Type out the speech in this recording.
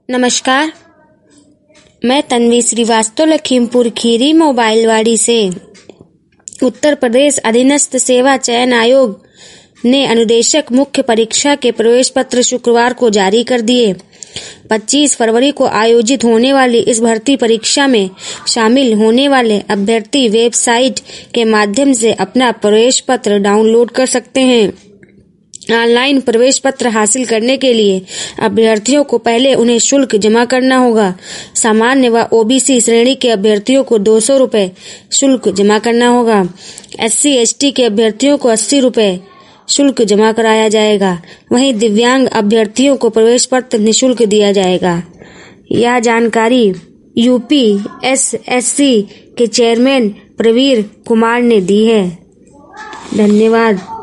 नमस्कार, मैं तन्वी श्रीवास्तव लखीमपुर खीरी मोबाइलवाड़ी से। उत्तर प्रदेश अधीनस्थ सेवा चयन आयोग ने अनुदेशक मुख्य परीक्षा के प्रवेश पत्र शुक्रवार को जारी कर दिए। 25 फरवरी को आयोजित होने वाली इस भर्ती परीक्षा में शामिल होने वाले अभ्यर्थी वेबसाइट के माध्यम से अपना प्रवेश पत्र डाउनलोड कर सकते हैं। ऑनलाइन प्रवेश पत्र हासिल करने के लिए अभ्यर्थियों को पहले उन्हें शुल्क जमा करना होगा। सामान्य व ओबीसी श्रेणी के अभ्यर्थियों को 200 रुपये शुल्क जमा करना होगा। SC/ST के अभ्यर्थियों को 80 रुपये शुल्क जमा कराया जाएगा। वहीं दिव्यांग अभ्यर्थियों को प्रवेश पत्र निःशुल्क दिया जाएगा। यह जानकारी UPSSC के चेयरमैन प्रवीर कुमार ने दी है। धन्यवाद।